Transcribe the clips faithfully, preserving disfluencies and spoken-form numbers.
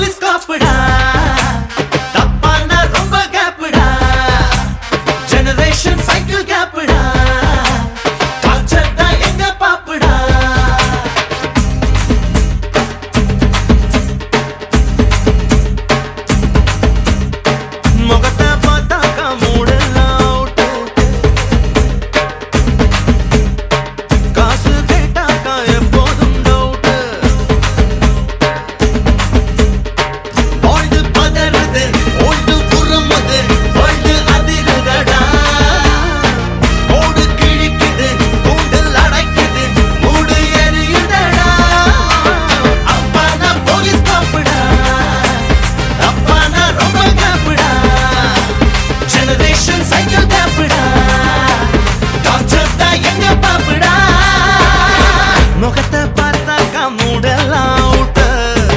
police காப்புடா தப்பான ரொம்ப கேப்புடா ஜெனரேஷன் சைக்கிள் கேப்புடா டார்ச்சர் தான் எங்க பாப்புடா முகத்தை பார்த்தாக்கா மூடலாம் அவுட்டு காசு கேட்டாக்கா எப்போதும் டவுட்டு ஓல்டு பதறுது ஓல்டு புறமுது ஓல்டு அதிருதடா ஓடு கிழிக்குது கூண்டில் அடைக்குது மூடு எரியுதடா அப்பான போலீஸ் காப்புடா அப்பான ரொம்ப காப்புடா ஜெனரேஷன் சைக்கிள் காப்புடா டார்ச்சர் தான் எங்க பாப்புடா முகத்தை பார்த்தாக்கா மூடலாம் அவுட்டு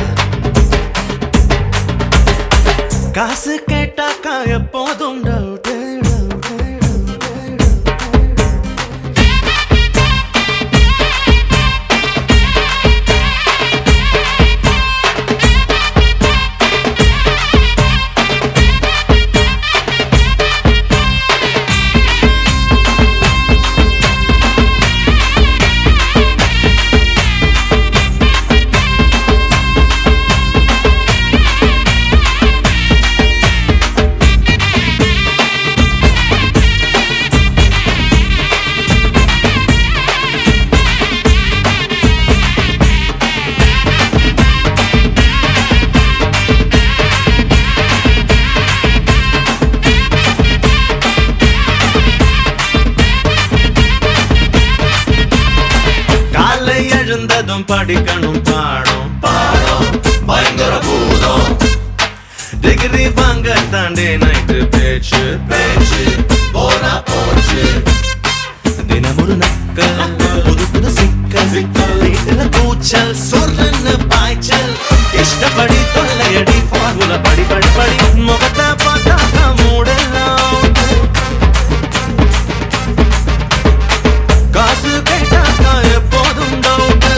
காசு கேட்டாக்கா எப்போதும் டவுட்டு காலை எழுந்ததும் படிக்கணும் பாடம் பாடம் பயங்கர பூதம் டிகிரி வாங்க தாண்டி நைட்டு பேச்சு பேச்சு போனா போச்சு தினமொரு நக்கல் புது புது சிக்கல் வீட்டுல கூச்சல் சொல்றன்னு பாய்ச்சல் இஷ்டப்படி தொல்லையடி ஃபார்முலா படி படி படி முகத்தை பார்த்தாக்கா மூடலாம் காசு கேட்டாக்கா எப்போதும் டவுட்டு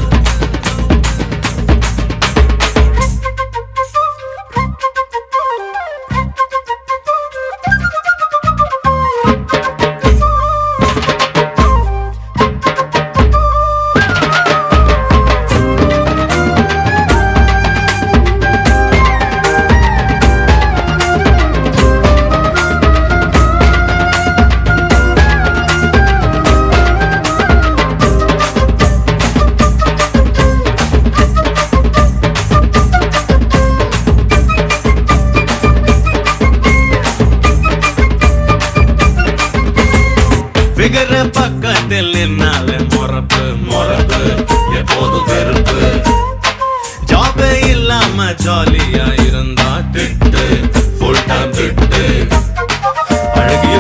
பிகர பக்கத்தில் நின்னாலே மொறப்பு மொறப்பு எப்போதும் வெறுப்பு ஜாபே இல்லாம ஜாலியா இருந்தா திட்டு ஃபுல் டைம் திட்டு அழகிய